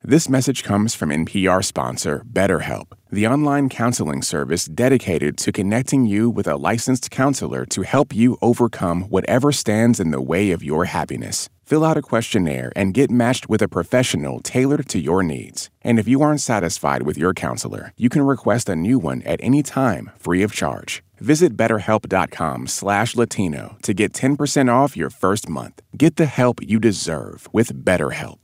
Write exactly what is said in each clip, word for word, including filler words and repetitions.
This message comes from N P R sponsor BetterHelp, the online counseling service dedicated to connecting you with a licensed counselor to help you overcome whatever stands in the way of your happiness. Fill out a questionnaire and get matched with a professional tailored to your needs. And if you aren't satisfied with your counselor, you can request a new one at any time, free of charge. Visit betterhelp.com slash Latino to get ten percent off your first month. Get the help you deserve with BetterHelp.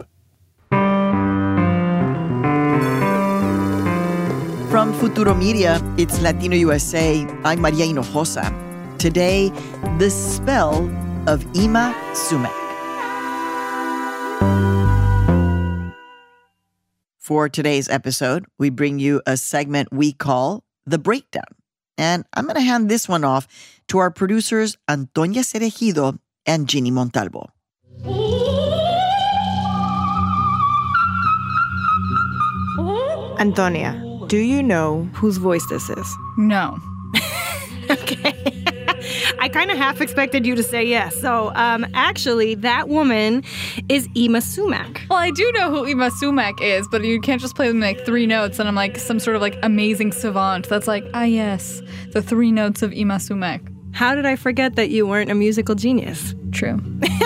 From Futuro Media, it's Latino U S A. I'm Maria Hinojosa. Today, the spell of Yma Sumac. For today's episode, we bring you a segment we call The Breakdown. And I'm going to hand this one off to our producers, Antonia Cerejido and Ginny Montalvo. Antonia, do you know whose voice this is? No. Okay. I kind of half expected you to say yes. So, um, actually, that woman is Yma Sumac. Well, I do know who Yma Sumac is, but you can't just play them like three notes and I'm like some sort of like amazing savant that's like, ah, yes, the three notes of Yma Sumac. How did I forget that you weren't a musical genius? True.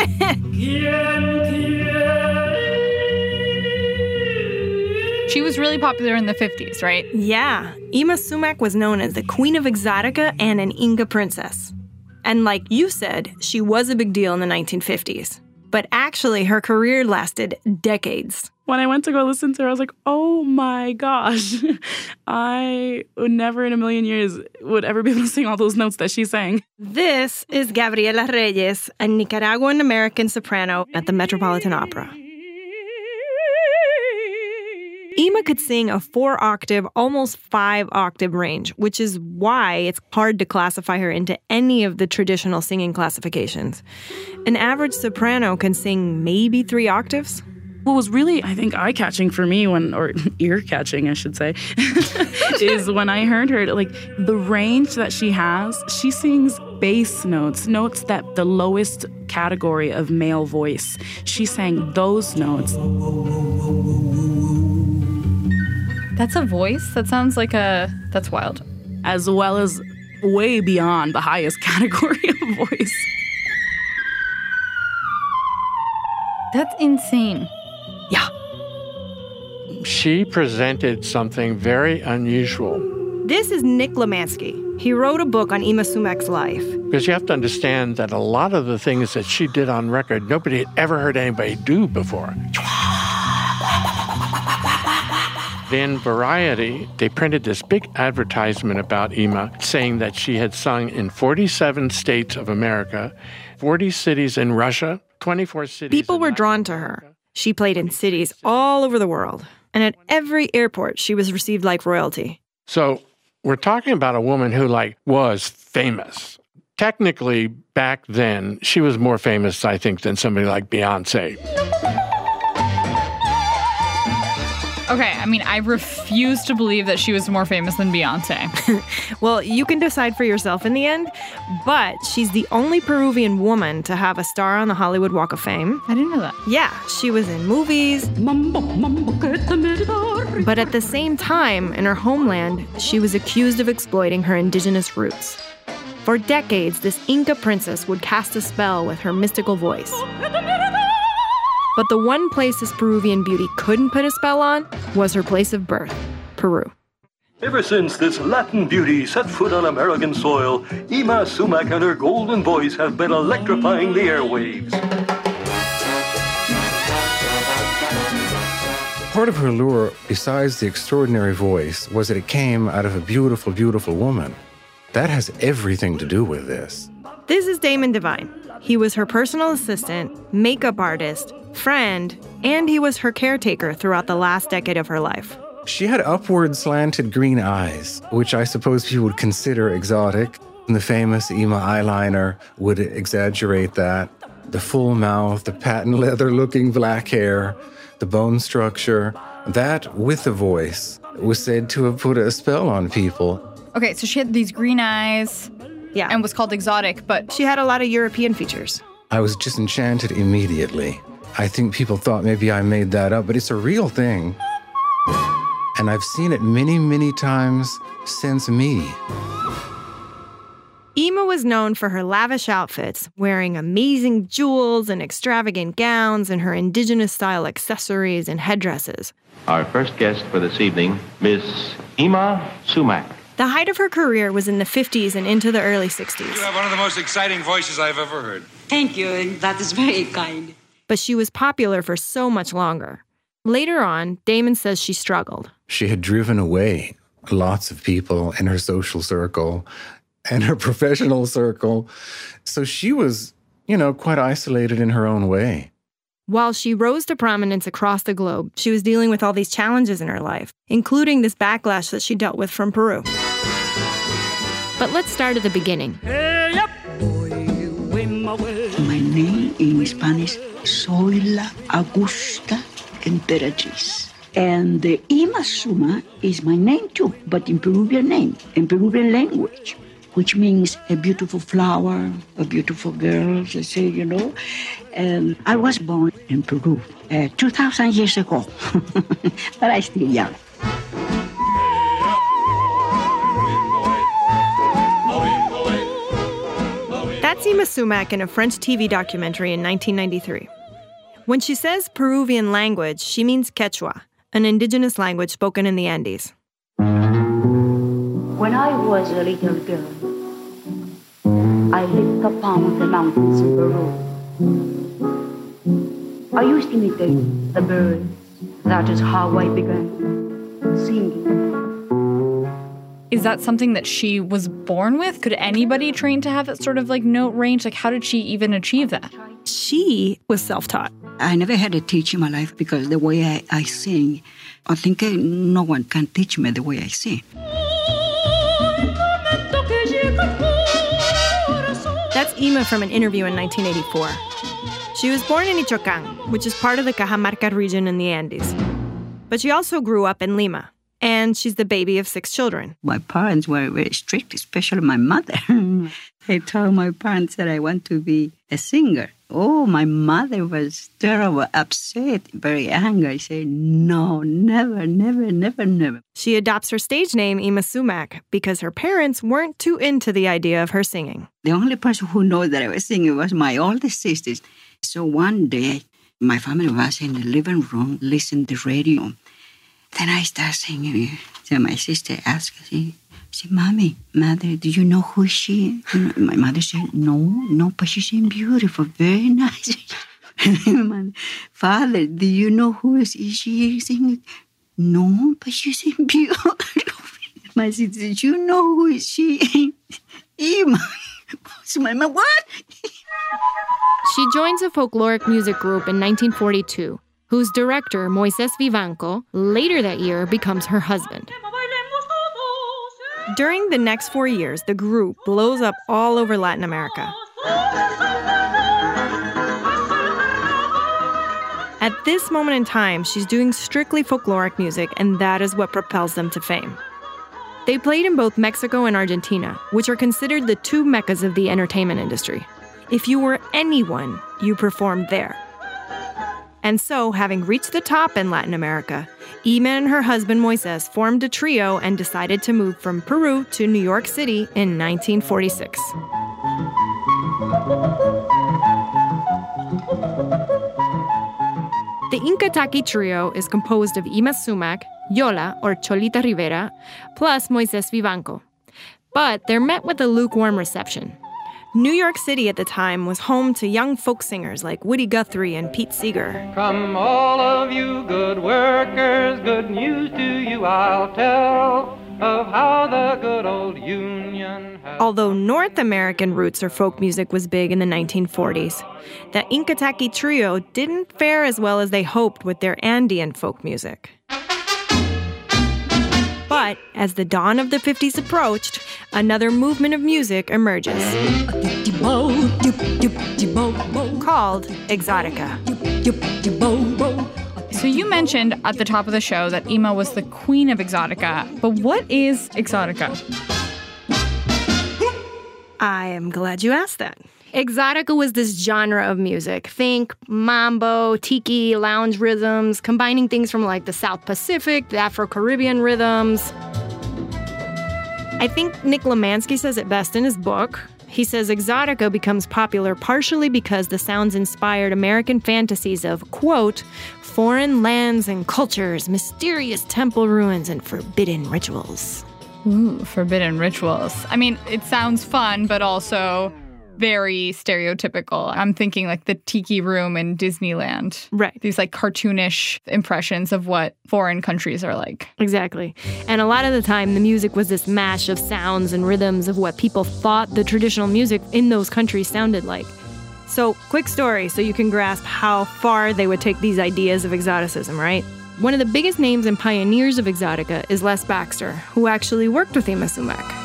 She was really popular in the fifties, right? Yeah. Yma Sumac was known as the Queen of Exotica and an Inca princess. And like you said, she was a big deal in the nineteen fifties. But actually, her career lasted decades. When I went to go listen to her, I was like, oh my gosh. I would never in a million years would ever be able to sing all those notes that she sang. This is Gabriela Reyes, a Nicaraguan-American soprano at the Metropolitan Opera. Yma could sing a four-octave, almost five-octave range, which is why it's hard to classify her into any of the traditional singing classifications. An average soprano can sing maybe three octaves. What was really, I think, eye-catching for me, when, or ear-catching, I should say, is when I heard her, like, the range that she has, she sings bass notes, notes that the lowest category of male voice. She sang those notes. That's a voice? That sounds like a... That's wild. As well as way beyond the highest category of voice. That's insane. Yeah. She presented something very unusual. This is Nick Lemansky. He wrote a book on Yma Sumac's life. Because you have to understand that a lot of the things that she did on record, nobody had ever heard anybody do before. In Variety, they printed this big advertisement about Yma saying that she had sung in forty-seven states of America, forty cities in Russia, twenty-four cities. People were drawn to her. She played in cities all over the world. And at every airport, she was received like royalty. So we're talking about a woman who, like, was famous. Technically, back then, she was more famous, I think, than somebody like Beyonce. Okay, I mean, I refuse to believe that she was more famous than Beyonce. Well, you can decide for yourself in the end, but she's the only Peruvian woman to have a star on the Hollywood Walk of Fame. I didn't know that. Yeah, she was in movies. But at the same time, in her homeland, she was accused of exploiting her indigenous roots. For decades, this Inca princess would cast a spell with her mystical voice. But the one place this Peruvian beauty couldn't put a spell on was her place of birth, Peru. Ever since this Latin beauty set foot on American soil, Yma Sumac and her golden voice have been electrifying the airwaves. Part of her lure, besides the extraordinary voice, was that it came out of a beautiful, beautiful woman. That has everything to do with this. This is Damon Devine. He was her personal assistant, makeup artist, friend, and he was her caretaker throughout the last decade of her life. She had upward slanted green eyes, which I suppose people would consider exotic. And the famous Yma eyeliner would exaggerate that. The full mouth, the patent leather-looking black hair, the bone structure, that, with the voice, was said to have put a spell on people. Okay, so she had these green eyes. Yeah. And was called exotic, but she had a lot of European features. I was just enchanted immediately. I think people thought maybe I made that up, but it's a real thing. And I've seen it many, many times since me. Ima was known for her lavish outfits, wearing amazing jewels and extravagant gowns and her indigenous-style accessories and headdresses. Our first guest for this evening, Miss Ima Sumac. The height of her career was in the fifties and into the early sixties. You have one of the most exciting voices I've ever heard. Thank you. That is very kind. But she was popular for so much longer. Later on, Damon says she struggled. She had driven away lots of people in her social circle and her professional circle. So she was, you know, quite isolated in her own way. While she rose to prominence across the globe, she was dealing with all these challenges in her life, including this backlash that she dealt with from Peru. But let's start at the beginning. My name in Spanish, soy la Augusta Emperatriz. And the Ima Suma is my name too, but in Peruvian name, in Peruvian language, which means a beautiful flower, a beautiful girl, they say, you know. And I was born in Peru uh, two thousand years ago, but I'm still young. That's Ima Sumac in a French T V documentary in nineteen ninety-three. When she says Peruvian language, she means Quechua, an indigenous language spoken in the Andes. When I was a little girl, I lived upon the mountains in Peru. I used to imitate the birds. That is how I began singing. Is that something that she was born with? Could anybody train to have that sort of like note range? Like, how did she even achieve that? She was self-taught. I never had a teacher in my life because the way I, I sing, I think I, no one can teach me the way I sing. That's Ima from an interview in nineteen eighty-four. She was born in Michoacán, which is part of the Cajamarca region in the Andes. But she also grew up in Lima, and she's the baby of six children. My parents were very strict, especially my mother. I told my parents that I want to be a singer. Oh, my mother was terrible, upset, very angry. I said, no, never, never, never, never. She adopts her stage name, Ima Sumac, because her parents weren't too into the idea of her singing. The only person who knows that I was singing was my oldest sisters. So one day, my family was in the living room, listening to the radio. Then I started singing. So my sister asked me, she said, Mommy, Mother, do you know who she is? You know, my mother said, no, no, but she sings beautiful, very nice. Father, do you know who is she singing? No, but she sings beautiful. My sister said, you know who is she? Ima. So my mom, what? She joins a folkloric music group in nineteen forty-two, whose director, Moises Vivanco, later that year becomes her husband. During the next four years, the group blows up all over Latin America. At this moment in time, she's doing strictly folkloric music, and that is what propels them to fame. They played in both Mexico and Argentina, which are considered the two meccas of the entertainment industry. If you were anyone, you performed there. And so, having reached the top in Latin America, Ima and her husband Moises formed a trio and decided to move from Peru to New York City in nineteen forty-six. The Incataquí Trio is composed of Ima Sumac, Yola, or Cholita Rivera, plus Moises Vivanco. But they're met with a lukewarm reception. New York City at the time was home to young folk singers like Woody Guthrie and Pete Seeger. Come all of you good workers, good news to you I'll tell of how the good old Union has... Although North American roots or folk music was big in the nineteen forties, the Incataquí Trio didn't fare as well as they hoped with their Andean folk music. But as the dawn of the fifties approached, another movement of music emerges, called Exotica. So you mentioned at the top of the show that Ima was the queen of Exotica, but what is Exotica? I am glad you asked that. Exotica was this genre of music. Think mambo, tiki, lounge rhythms, combining things from like the South Pacific, the Afro-Caribbean rhythms. I think Nick Lemansky says it best in his book. He says exotica becomes popular partially because the sounds inspired American fantasies of, quote, foreign lands and cultures, mysterious temple ruins, and forbidden rituals. Ooh, forbidden rituals. I mean, it sounds fun, but also very stereotypical. I'm thinking like the tiki room in Disneyland. Right. These like cartoonish impressions of what foreign countries are like. Exactly. And a lot of the time, the music was this mash of sounds and rhythms of what people thought the traditional music in those countries sounded like. So, quick story so you can grasp how far they would take these ideas of exoticism, right? One of the biggest names and pioneers of exotica is Les Baxter, who actually worked with Yma Sumac.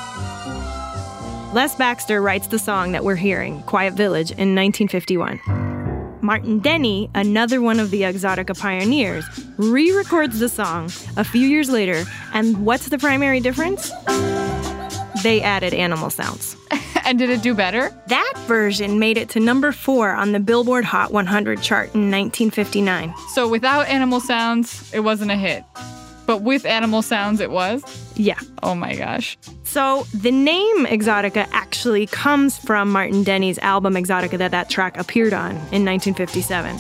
Les Baxter writes the song that we're hearing, Quiet Village, in nineteen fifty-one. Martin Denny, another one of the exotica pioneers, re-records the song a few years later, and what's the primary difference? They added animal sounds. And did it do better? That version made it to number four on the Billboard Hot one hundred chart in nineteen fifty-nine. So without animal sounds, it wasn't a hit. But with animal sounds, it was? Yeah. Oh my gosh. So the name Exotica actually comes from Martin Denny's album Exotica that that track appeared on in nineteen fifty-seven.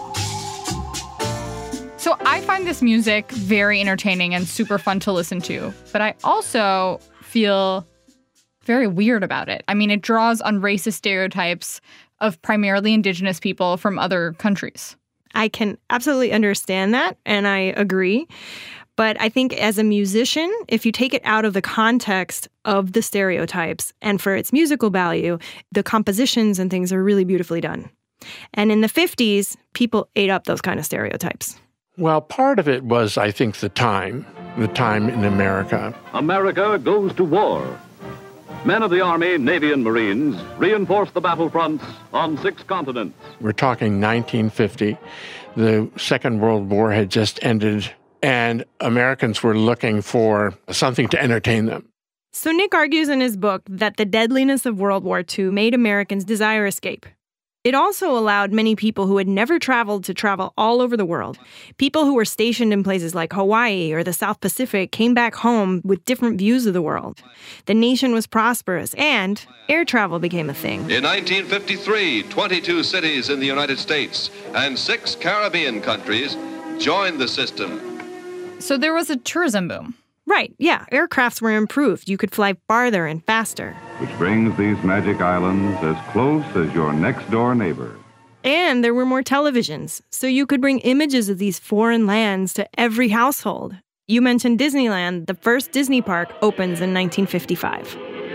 So I find this music very entertaining and super fun to listen to, but I also feel very weird about it. I mean, it draws on racist stereotypes of primarily indigenous people from other countries. I can absolutely understand that, and I agree. But I think as a musician, if you take it out of the context of the stereotypes and for its musical value, the compositions and things are really beautifully done. And in the fifties, people ate up those kind of stereotypes. Well, part of it was, I think, the time, the time in America. America goes to war. Men of the Army, Navy, and Marines reinforce the battlefronts on six continents. We're talking nineteen fifty. The Second World War had just ended, and Americans were looking for something to entertain them. So Nick argues in his book that the deadliness of World War Two made Americans desire escape. It also allowed many people who had never traveled to travel all over the world. People who were stationed in places like Hawaii or the South Pacific came back home with different views of the world. The nation was prosperous, and air travel became a thing. In nineteen fifty-three, twenty-two cities in the United States and six Caribbean countries joined the system. So there was a tourism boom. Right, yeah. Aircrafts were improved. You could fly farther and faster. Which brings these magic islands as close as your next-door neighbor. And there were more televisions, so you could bring images of these foreign lands to every household. You mentioned Disneyland. The first Disney park opens in nineteen fifty-five.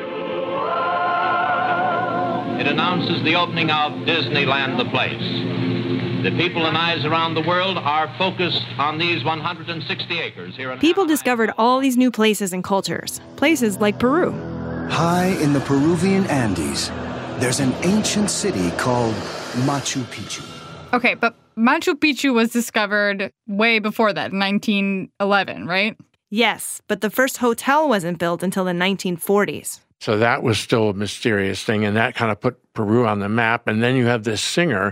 It announces the opening of Disneyland, the place. The people and eyes around the world are focused on these one hundred sixty acres here in People discovered all these new places and cultures, places like Peru. High in the Peruvian Andes, there's an ancient city called Machu Picchu. Okay, but Machu Picchu was discovered way before that, nineteen eleven, right? Yes, but the first hotel wasn't built until the nineteen forties. So that was still a mysterious thing, and that kind of put Peru on the map. And then you have this singer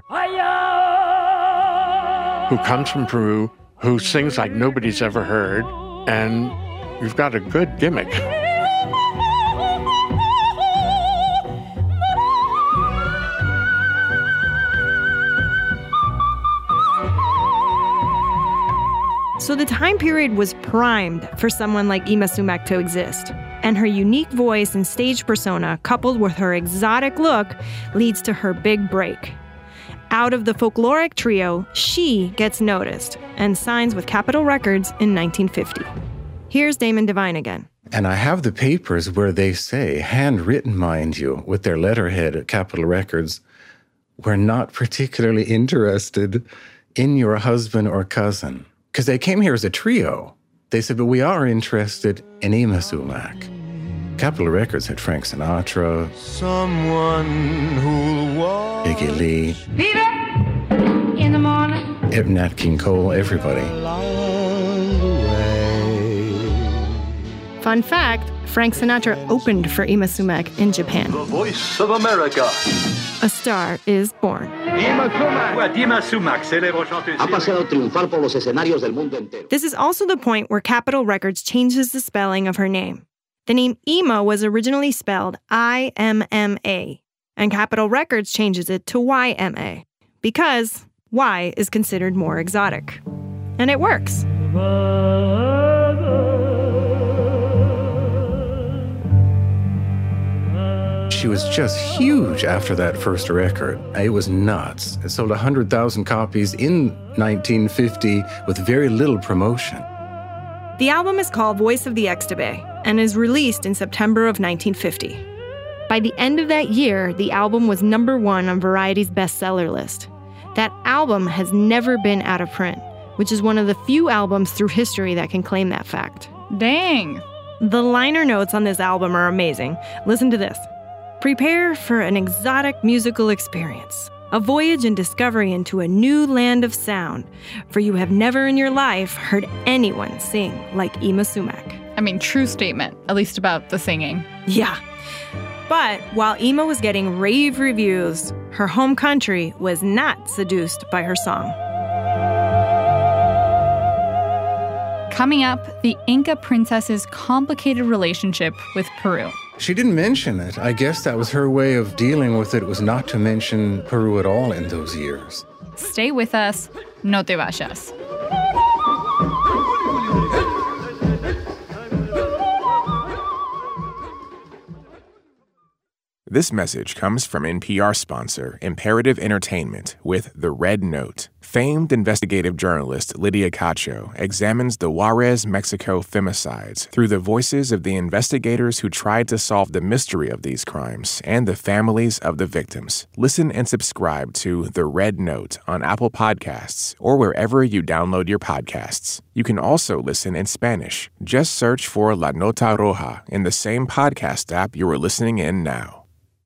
who comes from Peru, who sings like nobody's ever heard, and you've got a good gimmick. So the time period was primed for someone like Yma Sumac to exist. And her unique voice and stage persona, coupled with her exotic look, leads to her big break. Out of the folkloric trio, she gets noticed and signs with Capitol Records in nineteen fifty. Here's Damon Devine again. And I have the papers where they say, handwritten, mind you, with their letterhead at Capitol Records, we're not particularly interested in your husband or cousin. Because they came here as a trio. They said, but we are interested in Yma Sumac. Capitol Records had Frank Sinatra, someone who'll walk, Biggie Lee, Peter, in the morning, Nat King Cole, everybody. Fun fact, Frank Sinatra opened for Yma Sumac in Japan. The voice of America. A star is born. Yma Sumac. Yma Sumac, célèbre chanteuse. Ha paseado triunfal por los escenarios del mundo entero. This is also the point where Capitol Records changes the spelling of her name. The name Yma was originally spelled I M M A, and Capitol Records changes it to Y M A, because Y is considered more exotic. And it works. She was just huge after that first record. It was nuts. It sold one hundred thousand copies in nineteen fifty with very little promotion. The album is called Voice of the Extebé and is released in September of nineteen fifty. By the end of that year, the album was number one on Variety's bestseller list. That album has never been out of print, which is one of the few albums through history that can claim that fact. Dang. The liner notes on this album are amazing. Listen to this. Prepare for an exotic musical experience, a voyage and discovery into a new land of sound, for you have never in your life heard anyone sing like Yma Sumac. I mean, true statement, at least about the singing. Yeah. But while Yma was getting rave reviews, her home country was not seduced by her song. Coming up, the Inca princess's complicated relationship with Peru. She didn't mention it. I guess that was her way of dealing with it, was not to mention Peru at all in those years. Stay with us. No te vayas. This message comes from N P R sponsor Imperative Entertainment with The Red Note. Famed investigative journalist Lydia Cacho examines the Juarez, Mexico femicides through the voices of the investigators who tried to solve the mystery of these crimes and the families of the victims. Listen and subscribe to The Red Note on Apple Podcasts or wherever you download your podcasts. You can also listen in Spanish. Just search for La Nota Roja in the same podcast app you are listening in now.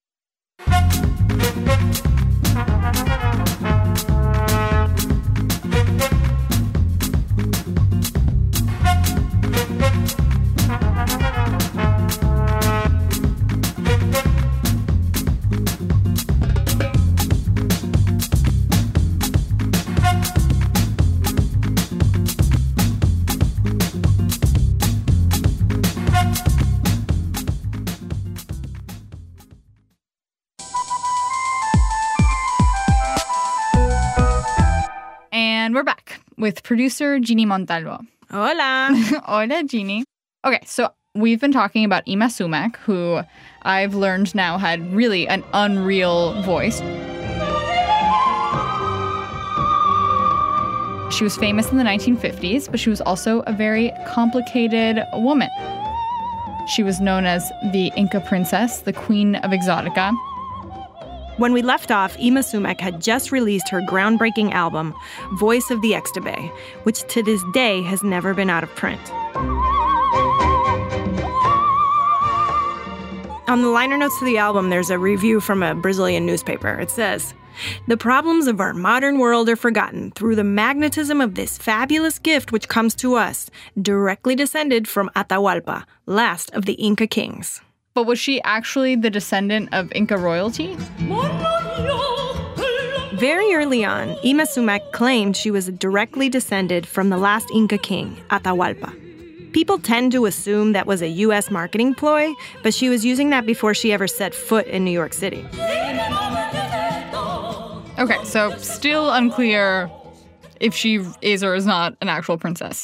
And we're back with producer Jeannie Montalvo. Hola. Hola, Jeannie. Okay, so we've been talking about Yma Sumac, who I've learned now had really an unreal voice. She was famous in the nineteen fifties, but she was also a very complicated woman. She was known as the Inca Princess, the Queen of Exotica. When we left off, Yma Sumac had just released her groundbreaking album, Voice of the Extebé, which to this day has never been out of print. On the liner notes to the album, there's a review from a Brazilian newspaper. It says, "The problems of our modern world are forgotten through the magnetism of this fabulous gift which comes to us, directly descended from Atahualpa, last of the Inca kings." But was she actually the descendant of Inca royalty? Very early on, Yma Sumac claimed she was directly descended from the last Inca king, Atahualpa. People tend to assume that was a U S marketing ploy, but she was using that before she ever set foot in New York City. Okay, so still unclear if she is or is not an actual princess.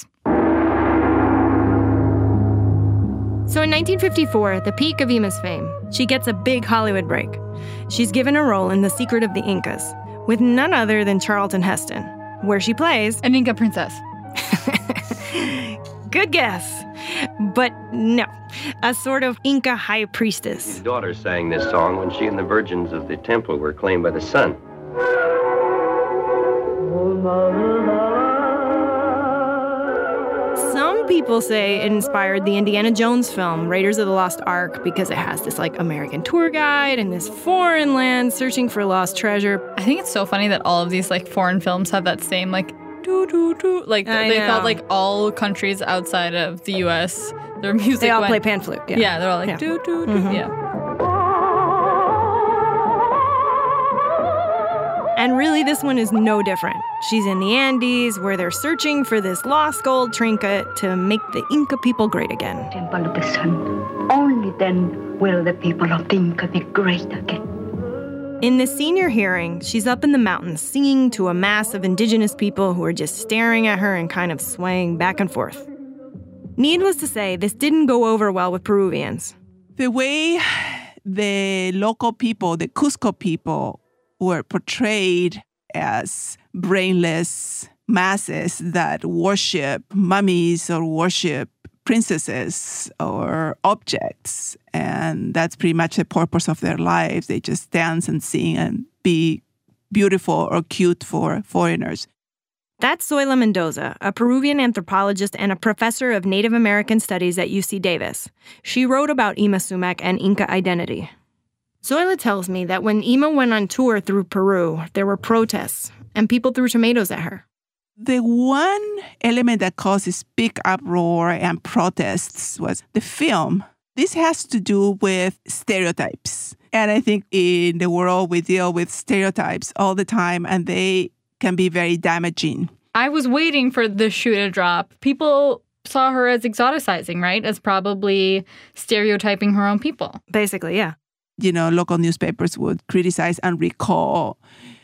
So in nineteen fifty-four, the peak of Yma's fame, she gets a big Hollywood break. She's given a role in The Secret of the Incas with none other than Charlton Heston, where she plays an Inca princess. Good guess. But no, a sort of Inca high priestess. His daughter sang this song when she and the virgins of the temple were claimed by the sun. Some people say it inspired the Indiana Jones film, Raiders of the Lost Ark, because it has this, like, American tour guide in this foreign land searching for lost treasure. I think it's so funny that all of these, like, foreign films have that same, like, doo doo doo. Like, I they know. thought, like, all countries outside of the U S their music. They all went, play pan flute. Yeah, yeah they're all like, yeah. doo, doo, doo. Mm-hmm. Yeah. And really, this one is no different. She's in the Andes, where they're searching for this lost gold trinket to make the Inca people great again. Temple of the sun. Only then will the people of the Inca be great again. In the senior hearing, she's up in the mountains singing to a mass of indigenous people who are just staring at her and kind of swaying back and forth. Needless to say, this didn't go over well with Peruvians. The way the local people, the Cusco people, were portrayed as brainless masses that worship mummies or worship princesses or objects. And that's pretty much the purpose of their lives. They just dance and sing and be beautiful or cute for foreigners. That's Zoila Mendoza, a Peruvian anthropologist and a professor of Native American Studies at U C Davis. She wrote about Ima Sumac and Inca identity. Zoila tells me that when Ima went on tour through Peru, there were protests, and people threw tomatoes at her. The one element that caused this big uproar and protests was the film. This has to do with stereotypes. And I think in the world, we deal with stereotypes all the time, and they can be very damaging. I was waiting for the shoe to drop. People saw her as exoticizing, right? As probably stereotyping her own people. Basically, yeah. You know, local newspapers would criticize and recall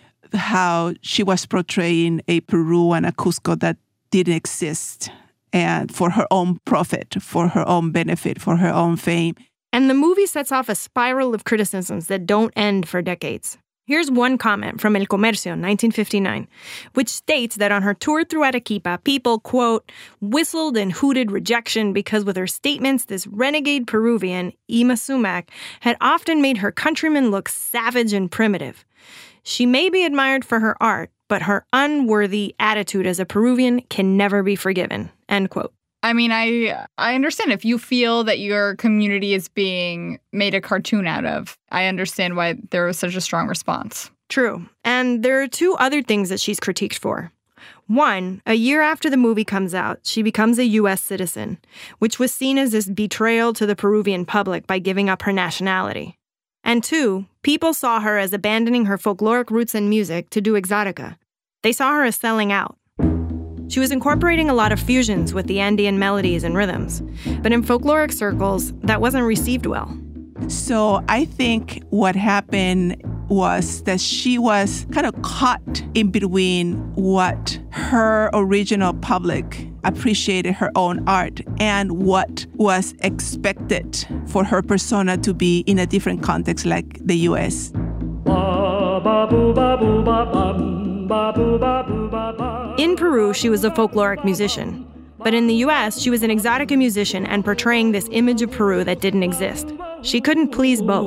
how she was portraying a Peru and a Cusco that didn't exist, and for her own profit, for her own benefit, for her own fame. And the movie sets off a spiral of criticisms that don't end for decades. Here's one comment from El Comercio, nineteen fifty-nine, which states that on her tour through Arequipa, people, quote, whistled and hooted rejection because with her statements, this renegade Peruvian, Ima Sumac, had often made her countrymen look savage and primitive. She may be admired for her art, but her unworthy attitude as a Peruvian can never be forgiven, end quote. I mean, I I understand if you feel that your community is being made a cartoon out of. I understand why there was such a strong response. True. And there are two other things that she's critiqued for. One, a year after the movie comes out, she becomes a U S citizen, which was seen as this betrayal to the Peruvian public by giving up her nationality. And two, people saw her as abandoning her folkloric roots and music to do exotica. They saw her as selling out. She was incorporating a lot of fusions with the Andean melodies and rhythms, but in folkloric circles, that wasn't received well. So I think what happened was that she was kind of caught in between what her original public appreciated her own art and what was expected for her persona to be in a different context like the U S. In Peru, she was a folkloric musician. But in the U S, she was an exotica musician and portraying this image of Peru that didn't exist. She couldn't please both.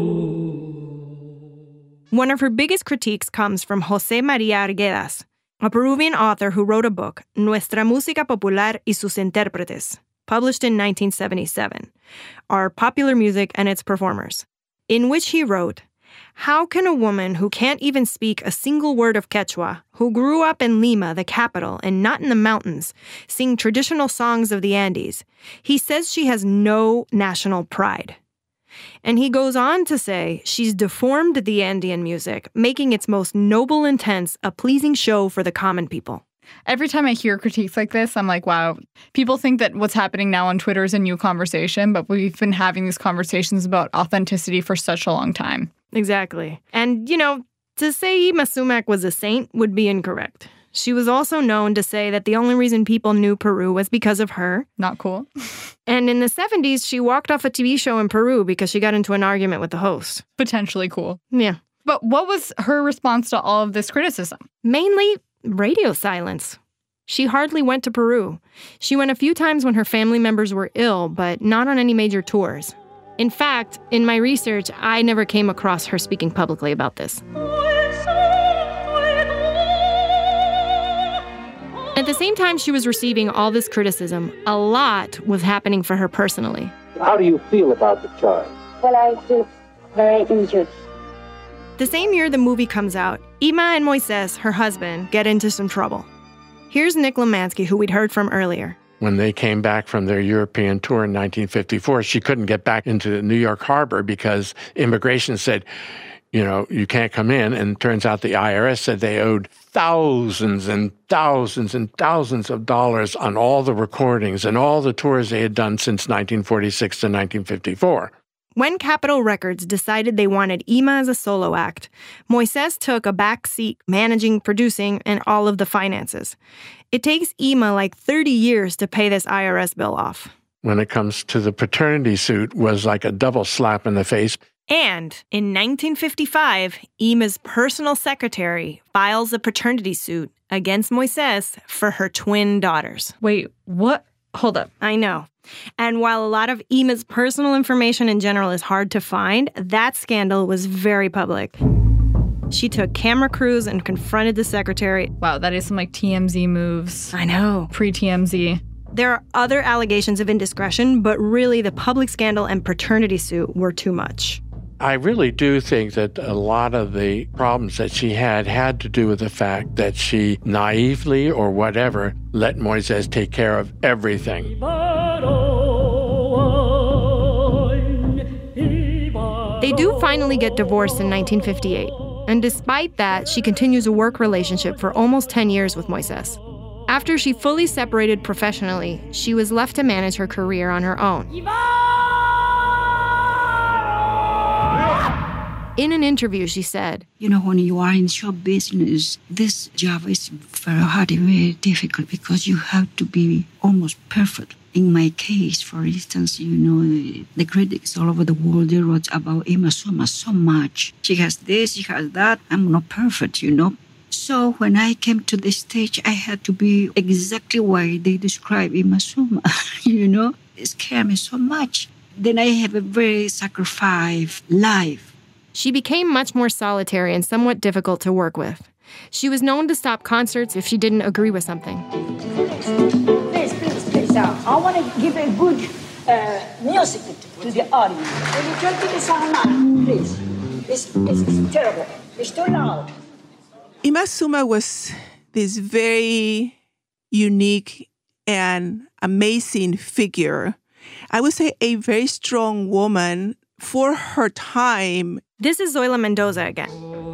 One of her biggest critiques comes from José María Arguedas, a Peruvian author who wrote a book, Nuestra Música Popular y sus Intérpretes, published in nineteen seventy-seven, Our Popular Music and Its Performers, in which he wrote, how can a woman who can't even speak a single word of Quechua, who grew up in Lima, the capital, and not in the mountains, sing traditional songs of the Andes? He says she has no national pride. And he goes on to say she's deformed the Andean music, making its most noble intents a pleasing show for the common people. Every time I hear critiques like this, I'm like, wow, people think that what's happening now on Twitter is a new conversation, but we've been having these conversations about authenticity for such a long time. Exactly. And, you know, to say Ima Sumac was a saint would be incorrect. She was also known to say that the only reason people knew Peru was because of her. Not cool. And in the seventies, she walked off a T V show in Peru because she got into an argument with the host. Potentially cool. Yeah. But what was her response to all of this criticism? Mainly radio silence. She hardly went to Peru. She went a few times when her family members were ill, but not on any major tours. In fact, in my research, I never came across her speaking publicly about this. At the same time she was receiving all this criticism, a lot was happening for her personally. How do you feel about the charge? Well, I feel very injured. The same year the movie comes out, Ima and Moises, her husband, get into some trouble. Here's Nick Lemansky, who we'd heard from earlier. When they came back from their European tour in nineteen fifty-four, she couldn't get back into New York Harbor because immigration said, you know, you can't come in. And it turns out the I R S said they owed thousands and thousands and thousands of dollars on all the recordings and all the tours they had done since nineteen forty-six to nineteen fifty-four. When Capitol Records decided they wanted Ima as a solo act, Moises took a back seat managing, producing, and all of the finances. It takes Ima like thirty years to pay this I R S bill off. When it comes to the paternity suit, was like a double slap in the face. And in nineteen fifty-five, Ima's personal secretary files a paternity suit against Moises for her twin daughters. Wait, what? Hold up. I know. And while a lot of Ima's personal information in general is hard to find, that scandal was very public. She took camera crews and confronted the secretary. Wow, that is some like T M Z moves. I know. Pre-T M Z. There are other allegations of indiscretion, but really the public scandal and paternity suit were too much. I really do think that a lot of the problems that she had had to do with the fact that she naively or whatever let Moises take care of everything. They do finally get divorced in nineteen fifty-eight. And despite that, she continues a work relationship for almost ten years with Moises. After she fully separated professionally, she was left to manage her career on her own. In an interview, she said, You know, when you are in show business, this job is very hard and very difficult because you have to be almost perfect. In my case, for instance, you know, the critics all over the world, they wrote about Ima Suma so much. She has this, she has that. I'm not perfect, you know. So when I came to the stage, I had to be exactly why they describe Ima Suma, you know. It scared me so much. Then I have a very sacrificed life. She became much more solitary and somewhat difficult to work with. She was known to stop concerts if she didn't agree with something. Please, please, please. Uh, I want to give a good uh, music to the audience. Will you turn to the sound now, please? It's, it's, it's terrible. It's too loud. Ima Suma was this very unique and amazing figure. I would say a very strong woman for her time. This is Zoila Mendoza again.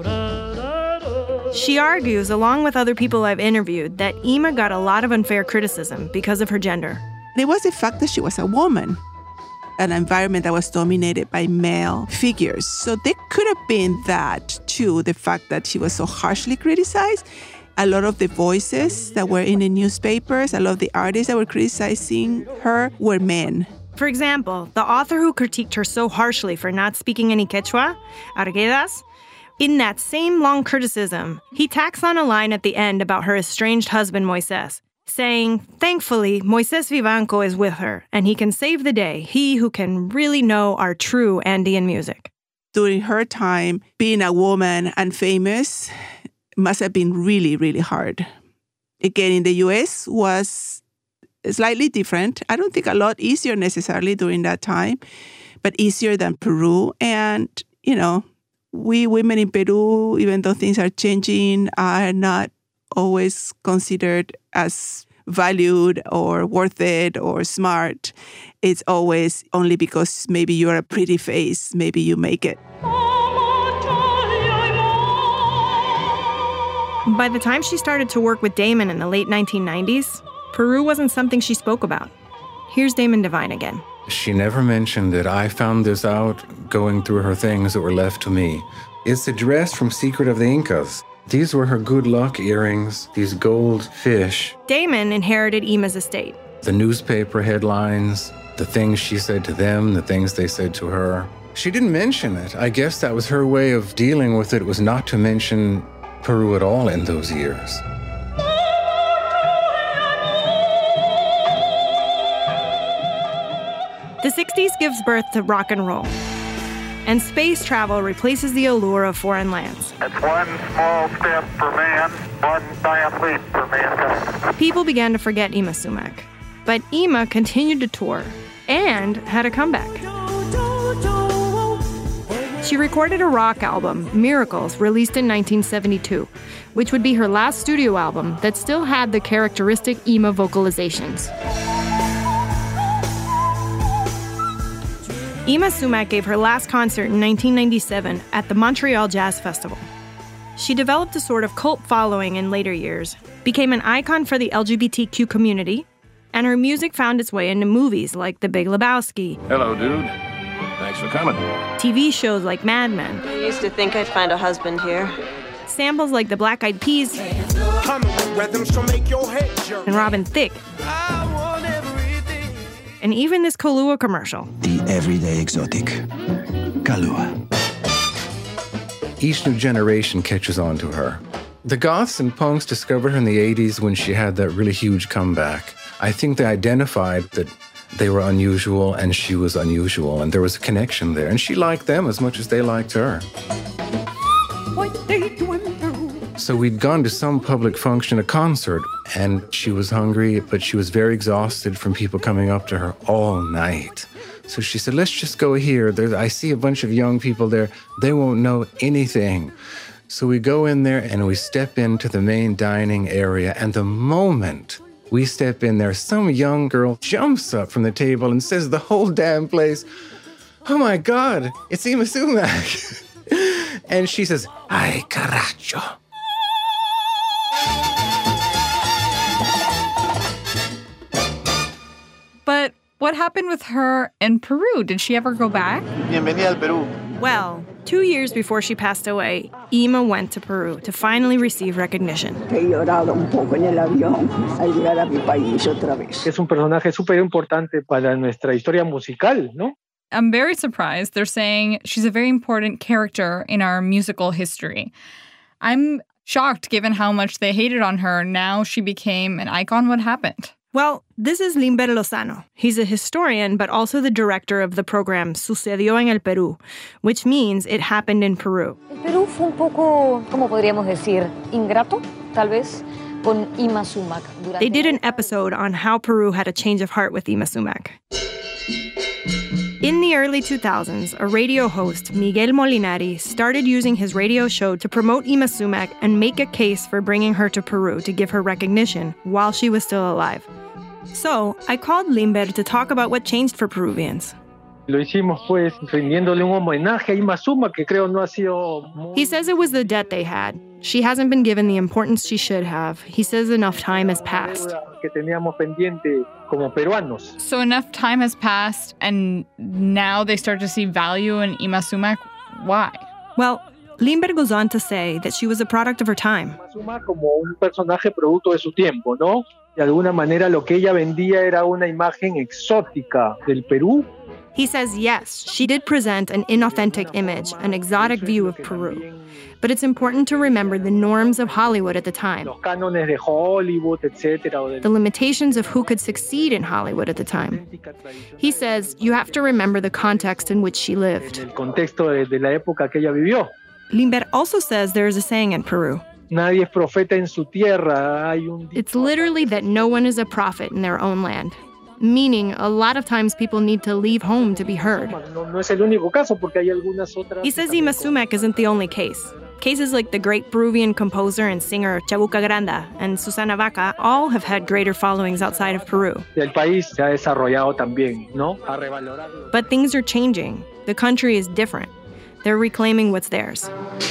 She argues, along with other people I've interviewed, that Ima got a lot of unfair criticism because of her gender. It was the fact that she was a woman, an environment that was dominated by male figures. So there could have been that, too, the fact that she was so harshly criticized. A lot of the voices that were in the newspapers, a lot of the artists that were criticizing her were men. For example, the author who critiqued her so harshly for not speaking any Quechua, Arguedas, in that same long criticism, he tacks on a line at the end about her estranged husband, Moises, saying, thankfully, Moises Vivanco is with her, and he can save the day, he who can really know our true Andean music. During her time, being a woman and famous must have been really, really hard. Again, in the U S was slightly different. I don't think a lot easier necessarily during that time, but easier than Peru. And, you know, we women in Peru, even though things are changing, are not always considered as valued or worth it or smart. It's always only because maybe you're a pretty face, maybe you make it. By the time she started to work with Damon in the late nineteen nineties, Peru wasn't something she spoke about. Here's Damon Devine again. She never mentioned it. I found this out going through her things that were left to me. It's a dress from Secret of the Incas. These were her good luck earrings, these gold fish. Damon inherited Ima's estate. The newspaper headlines, the things she said to them, the things they said to her. She didn't mention it. I guess that was her way of dealing with it, was not to mention Peru at all in those years. The sixties gives birth to rock and roll, and space travel replaces the allure of foreign lands. It's one small step for man, one giant leap for mankind. People began to forget Ima Sumac, but Ima continued to tour and had a comeback. She recorded a rock album, Miracles, released in nineteen seventy-two, which would be her last studio album that still had the characteristic Ima vocalizations. Ima Sumac gave her last concert in nineteen ninety-seven at the Montreal Jazz Festival. She developed a sort of cult following in later years, became an icon for the L G B T Q community, and her music found its way into movies like The Big Lebowski. Hello, dude. Thanks for coming. T V shows like Mad Men. I used to think I'd find a husband here. Samples like the Black Eyed Peas and Robin Thicke. And even this Kahlua commercial. The everyday exotic. Kahlua. Each new generation catches on to her. The goths and punks discovered her in the eighties when she had that really huge comeback. I think they identified that they were unusual and she was unusual, and there was a connection there. And she liked them as much as they liked her. So we'd gone to some public function, a concert, and she was hungry, but she was very exhausted from people coming up to her all night. So she said, let's just go here. There's, I see a bunch of young people there. They won't know anything. So we go in there and we step into the main dining area. And the moment we step in there, some young girl jumps up from the table and says the whole damn place, oh my God, it's Ima Sumac. And she says, ay carajo. But what happened with her in Peru? Did she ever go back? Bienvenida al Perú. Well, two years before she passed away, Ima went to Peru to finally receive recognition. He llorado un poco en el avión al llegar a mi país otra vez. Es un personaje súper importante para nuestra historia musical, ¿no? I'm very surprised. They're saying she's a very important character in our musical history. I'm shocked given how much they hated on her. Now she became an icon. What happened? Well, this is Limber Lozano. He's a historian, but also the director of the program Sucedió en el Perú, which means it happened in Peru. El Perú fue un poco, ¿cómo podríamos decir? Ingrato, tal vez, con Ima Sumac. They did an episode on how Peru had a change of heart with Ima Sumac. In the early two thousands, a radio host, Miguel Molinari, started using his radio show to promote Ima Sumac and make a case for bringing her to Peru to give her recognition while she was still alive. So, I called Limber to talk about what changed for Peruvians. Lo hicimos pues rindiéndole un homenaje a Ima Sumac, que creo no ha sido muy... He says it was the debt they had. She hasn't been given the importance she should have. He says enough time has passed. Que teníamos pendiente como peruanos. So enough time has passed and now they start to see value in Ima Sumac? Why? Well, Limber goes on to say that she was a product of her time. Ima Sumac como un personaje producto de su tiempo, ¿no? De alguna manera lo que ella vendía era una imagen exótica del Perú. He says, yes, she did present an inauthentic image, an exotic view of Peru. But it's important to remember the norms of Hollywood at the time. Los cánones de Hollywood, etcétera. The limitations of who could succeed in Hollywood at the time. He says, you have to remember the context in which she lived. El contexto de, de la época que ella vivió. Limber also says there is a saying in Peru. Nadie es profeta en su tierra. Hay un... It's literally that no one is a prophet in their own land. Meaning, a lot of times people need to leave home to be heard. No, no es el único caso porque hay algunas otras... He says Ima Sumac isn't the only case. Cases like the great Peruvian composer and singer Chabuca Granda and Susana Vaca all have had greater followings outside of Peru. El país se ha desarrollado también, ¿no? Ha revalorado. But things are changing. The country is different. They're reclaiming what's theirs.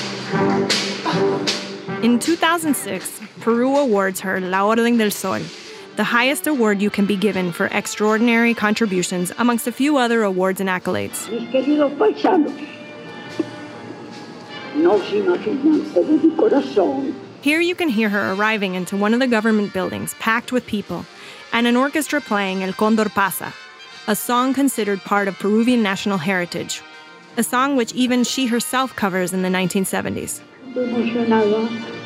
In two thousand six, Peru awards her La Orden del Sol, the highest award you can be given for extraordinary contributions amongst a few other awards and accolades. Mis queridos paisanos, no se imaginan, pero mi corazón. Here you can hear her arriving into one of the government buildings packed with people and an orchestra playing El Cóndor Pasa, a song considered part of Peruvian national heritage, a song which even she herself covers in the nineteen seventies. Emocionada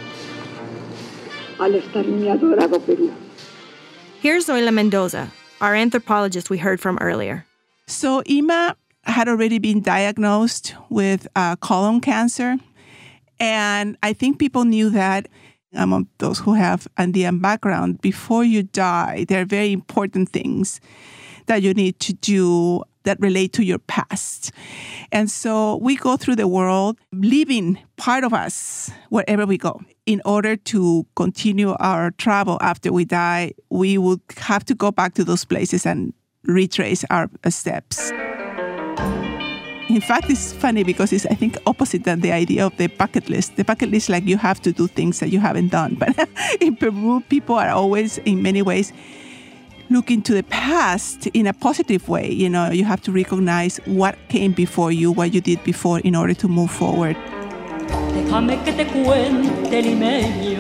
al estar en mi adorado Perú. Here's Zoila Mendoza, our anthropologist we heard from earlier. So Ima had already been diagnosed with uh, colon cancer. And I think people knew that among those who have Andean background, before you die, there are very important things that you need to do that relate to your past. And so we go through the world leaving part of us wherever we go. In order to continue our travel after we die, we would have to go back to those places and retrace our steps. In fact, it's funny because it's, I think, opposite than the idea of the bucket list. The bucket list, like you have to do things that you haven't done. But in Peru, people are always, in many ways, looking to the past in a positive way. You know, you have to recognize what came before you, what you did before in order to move forward. Déjame que te cuente, limeño.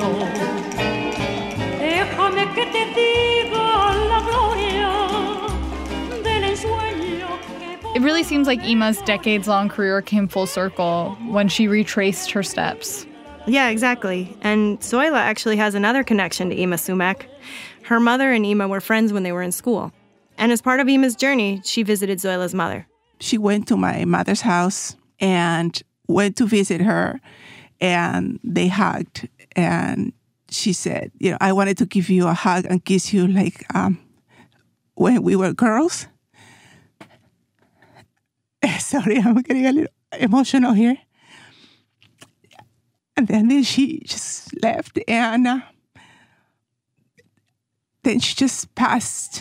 Déjame que te diga la gloria del ensueño. It really seems like Ima's decades-long career came full circle when she retraced her steps. Yeah, exactly. And Zoila actually has another connection to Ima Sumac. Her mother and Ima were friends when they were in school. And as part of Ima's journey, she visited Zoila's mother. She went to my mother's house and went to visit her, and they hugged. And she said, you know, I wanted to give you a hug and kiss you like um, when we were girls. Sorry, I'm getting a little emotional here. And then, then she just left, and uh, then she just passed.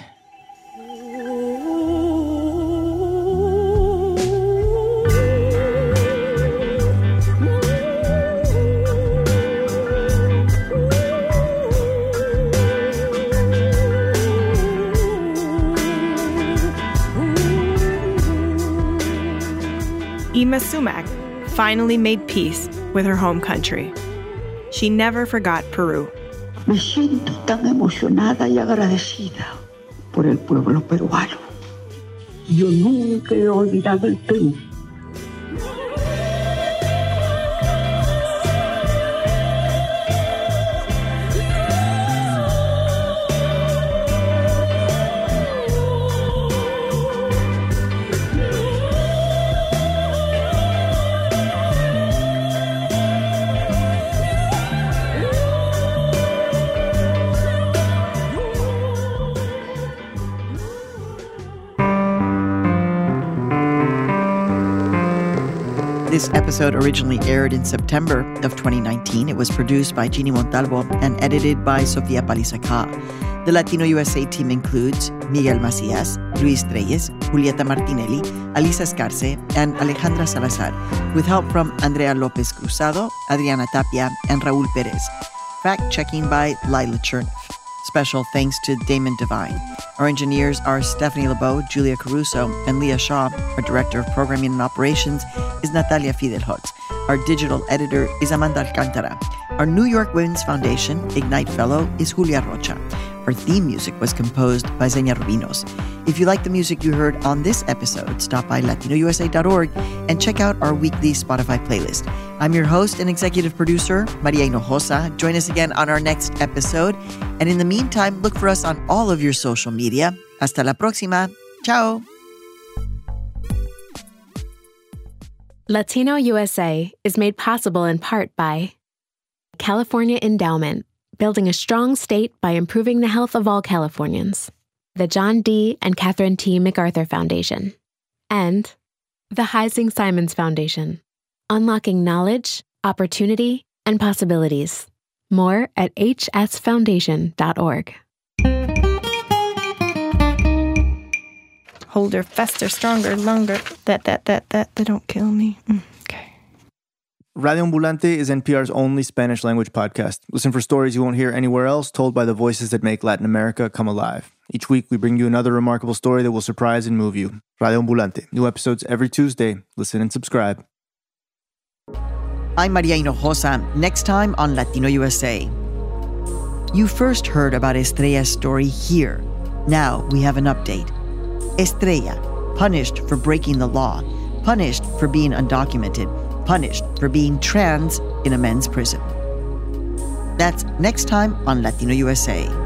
Ima Sumac finally made peace with her home country. She never forgot Peru. Me siento tan emocionada y agradecida por el pueblo peruano. Yo nunca he olvidado el Perú. This episode originally aired in September of twenty nineteen. It was produced by Ginny Montalvo and edited by Sofia Palisaca. The Latino U S A team includes Miguel Macías, Luis Treyes, Julieta Martinelli, Alisa Escarce, and Alejandra Salazar, with help from Andrea Lopez Cruzado, Adriana Tapia, and Raúl Pérez. Fact-checking by Lila Chernoff. Special thanks to Damon Devine. Our engineers are Stephanie LeBeau, Julia Caruso, and Leah Shaw. Our director of programming and operations is Natalia Fidelholtz. Our digital editor is Amanda Alcantara. Our New York Women's Foundation Ignite Fellow is Julia Rocha. Our theme music was composed by Xenia Rubinos. If you like the music you heard on this episode, stop by latino u s a dot org and check out our weekly Spotify playlist. I'm your host and executive producer, Maria Hinojosa. Join us again on our next episode. And in the meantime, look for us on all of your social media. Hasta la próxima. Ciao. Latino U S A is made possible in part by California Endowment, building a strong state by improving the health of all Californians. The John D. and Catherine T. MacArthur Foundation. And the Heising Simons Foundation, unlocking knowledge, opportunity, and possibilities. More at h s foundation dot org. Holder, faster, stronger, longer. That, that, that, that, they don't kill me. Mm, okay. Radio Ambulante is N P R's only Spanish-language podcast. Listen for stories you won't hear anywhere else, told by the voices that make Latin America come alive. Each week, we bring you another remarkable story that will surprise and move you. Radio Ambulante. New episodes every Tuesday. Listen and subscribe. I'm Maria Hinojosa. Next time on Latino U S A. You first heard about Estrella's story here. Now we have an update. Estrella, punished for breaking the law, punished for being undocumented, punished for being trans in a men's prison. That's next time on Latino U S A.